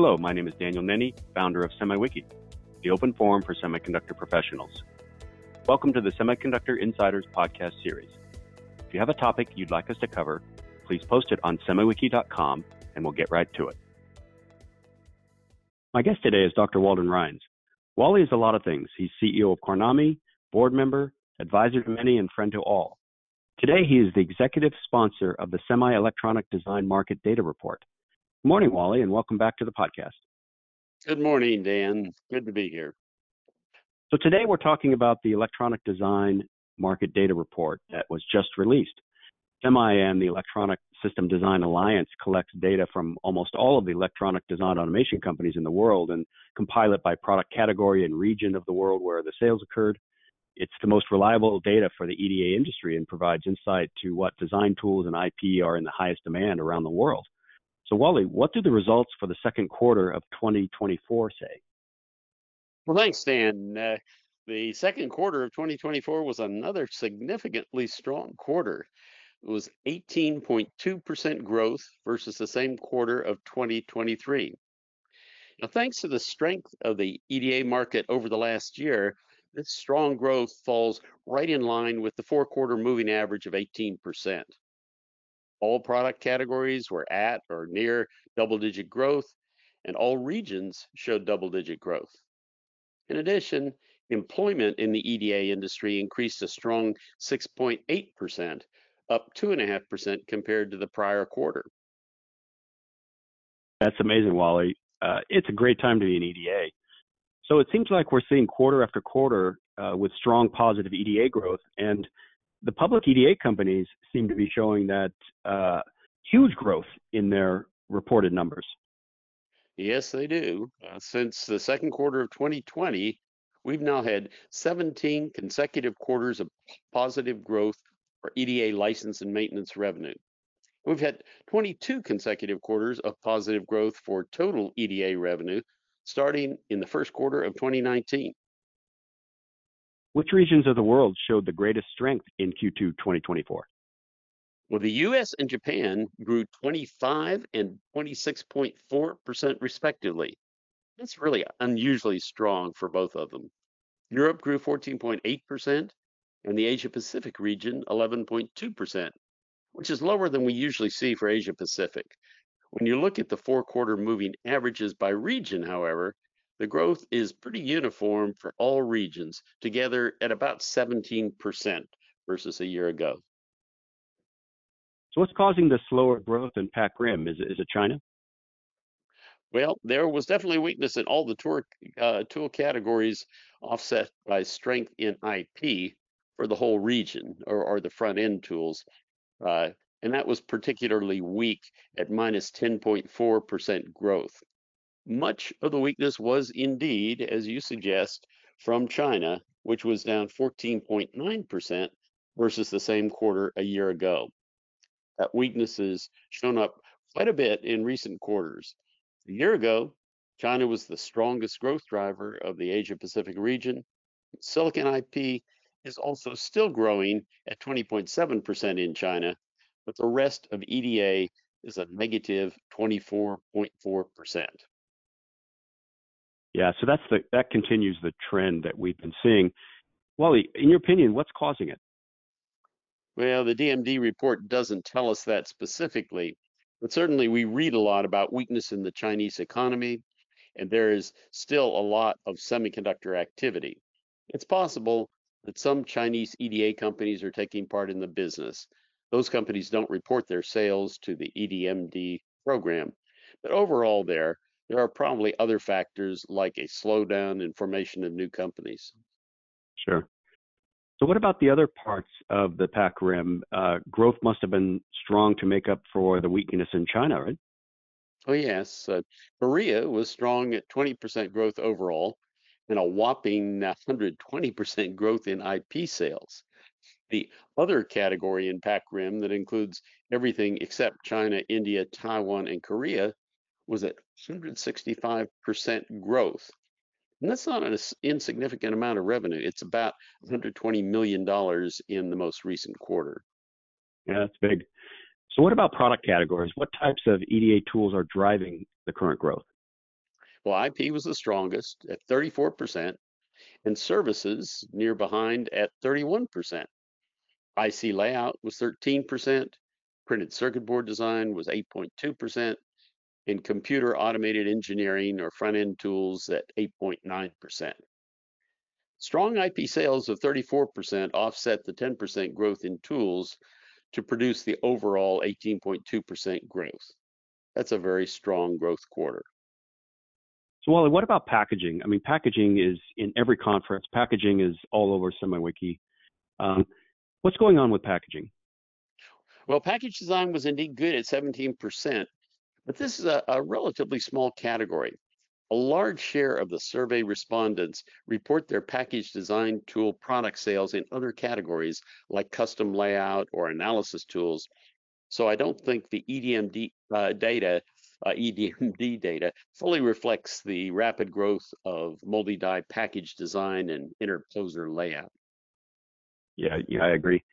Hello, my name is Daniel Nenny, founder of SemiWiki, the open forum for semiconductor professionals. Welcome to the Semiconductor Insiders podcast series. If you have a topic you'd like us to cover, please post it on semiwiki.com and we'll get right to it. My guest today is Dr. Walden Rines. Wally is a lot of things. He's CEO of Kornami, board member, advisor to many, and friend to all. Today, he is the executive sponsor of the Semi-Electronic Design Market Data Report. Good morning, Wally, and welcome back to the podcast. Good morning, Dan. Good to be here. So today we're talking about the Electronic Design Market Data Report that was just released. SEMI, the Electronic System Design Alliance, collects data from almost all of the electronic design automation companies in the world and compile it by product category and region of the world where the sales occurred. It's the most reliable data for the EDA industry and provides insight to what design tools and IP are in the highest demand around the world. So Wally, what do the results for the second quarter of 2024 say? Well, thanks, Dan. The second quarter of 2024 was another significantly strong quarter. It was 18.2% growth versus the same quarter of 2023. Now, thanks to the strength of the EDA market over the last year, this strong growth falls right in line with the four-quarter moving average of 18%. All product categories were at or near double-digit growth, and all regions showed double-digit growth. In addition, employment in the EDA industry increased a strong 6.8%, up 2.5% compared to the prior quarter. That's amazing, Wally. It's a great time to be in EDA. So it seems like we're seeing quarter after quarter with strong positive EDA growth, and the public EDA companies seem to be showing that huge growth in their reported numbers. Yes, they do. Since the second quarter of 2020, we've now had 17 consecutive quarters of positive growth for EDA license and maintenance revenue. We've had 22 consecutive quarters of positive growth for total EDA revenue, starting in the first quarter of 2019. Which regions of the world showed the greatest strength in Q2 2024? Well, the US and Japan grew 25 and 26.4% respectively. That's really unusually strong for both of them. Europe grew 14.8%, and the Asia Pacific region 11.2%, which is lower than we usually see for Asia Pacific. When you look at the four-quarter moving averages by region, however, the growth is pretty uniform for all regions, together at about 17% versus a year ago. So what's causing the slower growth in PAC Rim? Is it China? Well, there was definitely weakness in all the tool categories, offset by strength in IP for the whole region, or the front end tools. And that was particularly weak at minus 10.4% growth. Much of the weakness was indeed, as you suggest, from China, which was down 14.9% versus the same quarter a year ago. That weakness has shown up quite a bit in recent quarters. A year ago, China was the strongest growth driver of the Asia Pacific region. Silicon IP is also still growing at 20.7% in China, but the rest of EDA is a negative 24.4%. Yeah, so that continues the trend that we've been seeing. Wally, in your opinion, what's causing it? Well, the DMD report doesn't tell us that specifically, but certainly we read a lot about weakness in the Chinese economy, and there is still a lot of semiconductor activity. It's possible that some Chinese EDA companies are taking part in the business. Those companies don't report their sales to the EDMD program, but overall there are probably other factors like a slowdown in formation of new companies. Sure. So what about the other parts of the PAC Rim? Growth must have been strong to make up for the weakness in China, right? Oh, yes. Korea was strong at 20% growth overall and a whopping 120% growth in IP sales. The other category in PAC Rim that includes everything except China, India, Taiwan, and Korea was at 165% growth. And that's not an insignificant amount of revenue. It's about $120 million in the most recent quarter. Yeah, that's big. So what about product categories? What types of EDA tools are driving the current growth? Well, IP was the strongest at 34%, and services near behind at 31%. IC layout was 13%, printed circuit board design was 8.2%, and computer automated engineering or front end tools at 8.9%. Strong IP sales of 34% offset the 10% growth in tools to produce the overall 18.2% growth. That's a very strong growth quarter. So, Wally, what about packaging? I mean, packaging is in every conference. Packaging is all over SemiWiki. Um, what's going on with packaging? Well, package design was indeed good at 17%, but this is a relatively small category. A large share of the survey respondents report their package design tool product sales in other categories like custom layout or analysis tools. So I don't think the EDMD data fully reflects the rapid growth of multi-die package design and interposer layout. Yeah, I agree.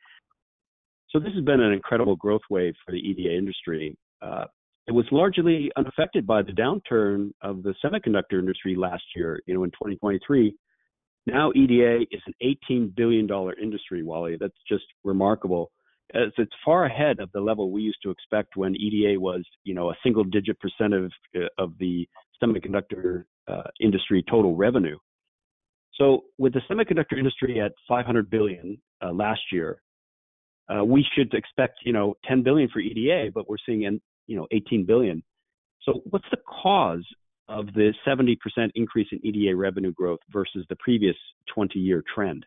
So this has been an incredible growth wave for the EDA industry. It was largely unaffected by the downturn of the semiconductor industry last year, in 2023. Now EDA is an $18 billion industry, Wally. That's just remarkable. As it's far ahead of the level we used to expect when EDA was, a single-digit percent of the semiconductor industry total revenue. So with the semiconductor industry at 500 billion last year, we should expect, 10 billion for EDA, but we're seeing, 18 billion. So what's the cause of the 70% increase in EDA revenue growth versus the previous 20-year trend?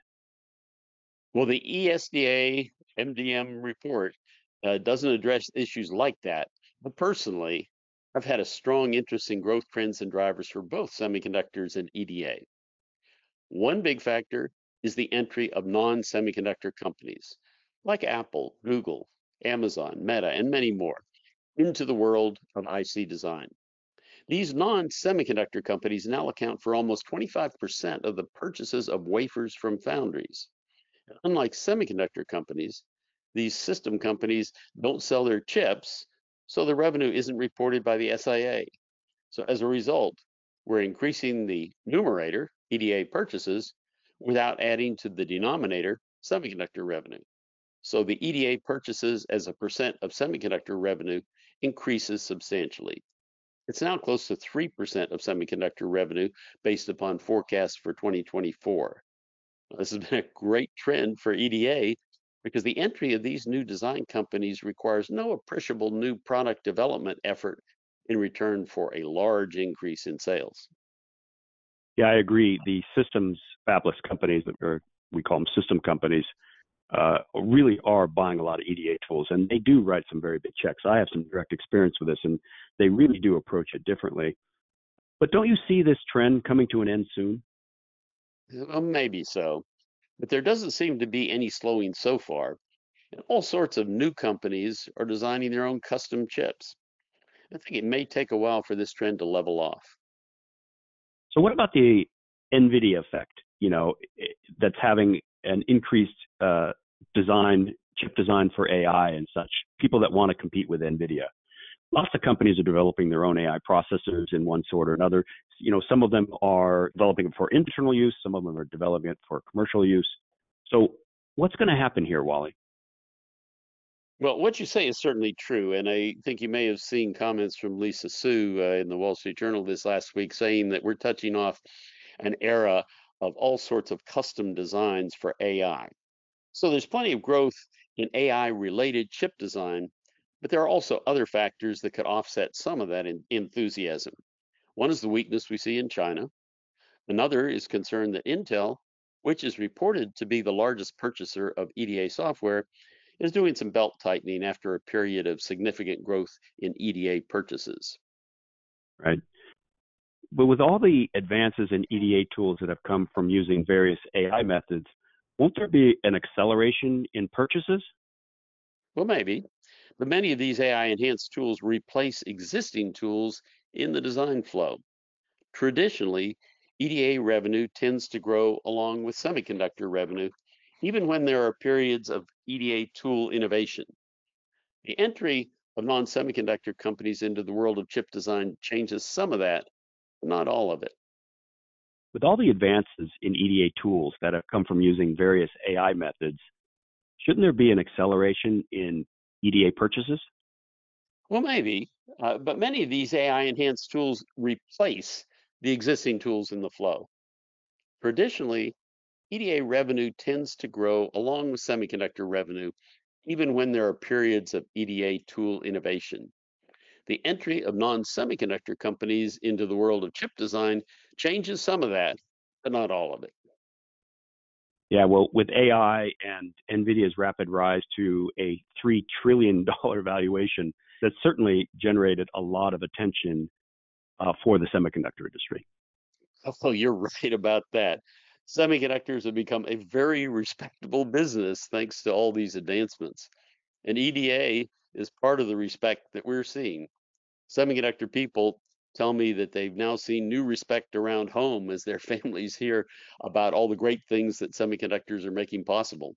Well, the ESDA MDM report doesn't address issues like that. But personally, I've had a strong interest in growth trends and drivers for both semiconductors and EDA. One big factor is the entry of non-semiconductor companies like Apple, Google, Amazon, Meta, and many more into the world of IC design. These non-semiconductor companies now account for almost 25% of the purchases of wafers from foundries. Unlike semiconductor companies, these system companies don't sell their chips, so the revenue isn't reported by the SIA. So as a result, we're increasing the numerator, EDA purchases, without adding to the denominator, semiconductor revenue. So the EDA purchases as a percent of semiconductor revenue increases substantially. It's now close to 3% of semiconductor revenue based upon forecasts for 2024. This has been a great trend for EDA because the entry of these new design companies requires no appreciable new product development effort in return for a large increase in sales. Yeah, I agree. The systems fabless companies, or we call them system companies, really are buying a lot of EDA tools, and they do write some very big checks. I have some direct experience with this, and they really do approach it differently. But don't you see this trend coming to an end soon? Well, maybe so, but there doesn't seem to be any slowing so far. And all sorts of new companies are designing their own custom chips. I think it may take a while for this trend to level off. So what about the NVIDIA effect, that's having an increased chip design for AI and such, people that want to compete with NVIDIA? Lots of companies are developing their own AI processors in one sort or another. Some of them are developing it for internal use. Some of them are developing it for commercial use. So what's going to happen here, Wally? Well, what you say is certainly true, and I think you may have seen comments from Lisa Su in the Wall Street Journal this last week saying that we're touching off an era of all sorts of custom designs for AI. So there's plenty of growth in AI-related chip design, but there are also other factors that could offset some of that enthusiasm. One is the weakness we see in China. Another is concern that Intel, which is reported to be the largest purchaser of EDA software, is doing some belt tightening after a period of significant growth in EDA purchases. Right. But with all the advances in EDA tools that have come from using various AI methods, won't there be an acceleration in purchases? Well, maybe, but many of these AI enhanced tools replace existing tools in the design flow. Traditionally, EDA revenue tends to grow along with semiconductor revenue, even when there are periods of EDA tool innovation. The entry of non-semiconductor companies into the world of chip design changes some of that, not all of it. With all the advances in EDA tools that have come from using various AI methods, shouldn't there be an acceleration in EDA purchases? Well, maybe, but many of these AI enhanced tools replace the existing tools in the flow. Traditionally, EDA revenue tends to grow along with semiconductor revenue, even when there are periods of EDA tool innovation. The entry of non semiconductor companies into the world of chip design changes some of that, but not all of it. Yeah, well, with AI and NVIDIA's rapid rise to a $3 trillion valuation, that certainly generated a lot of attention for the semiconductor industry. Oh, you're right about that. Semiconductors have become a very respectable business thanks to all these advancements. And EDA is part of the respect that we're seeing. Semiconductor people tell me that they've now seen new respect around home as their families hear about all the great things that semiconductors are making possible.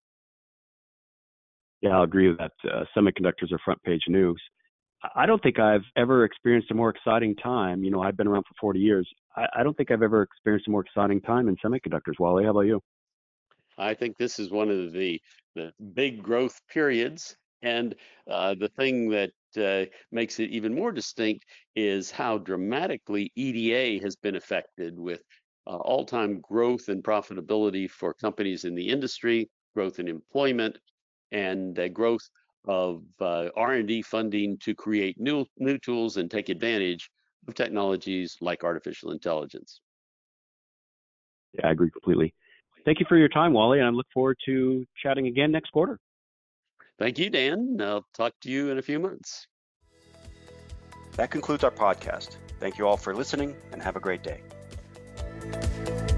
Yeah, I'll agree with that. Semiconductors are front page news. I don't think I've ever experienced a more exciting time. You know, I've been around for 40 years. I don't think I've ever experienced a more exciting time in semiconductors. Wally, how about you? I think this is one of the big growth periods, and the thing that makes it even more distinct is how dramatically EDA has been affected with all-time growth and profitability for companies in the industry, growth in employment, and growth of R&D funding to create new tools and take advantage of technologies like artificial intelligence. Yeah, I agree completely. Thank you for your time, Wally, and I look forward to chatting again next quarter. Thank you, Dan. I'll talk to you in a few months. That concludes our podcast. Thank you all for listening and have a great day.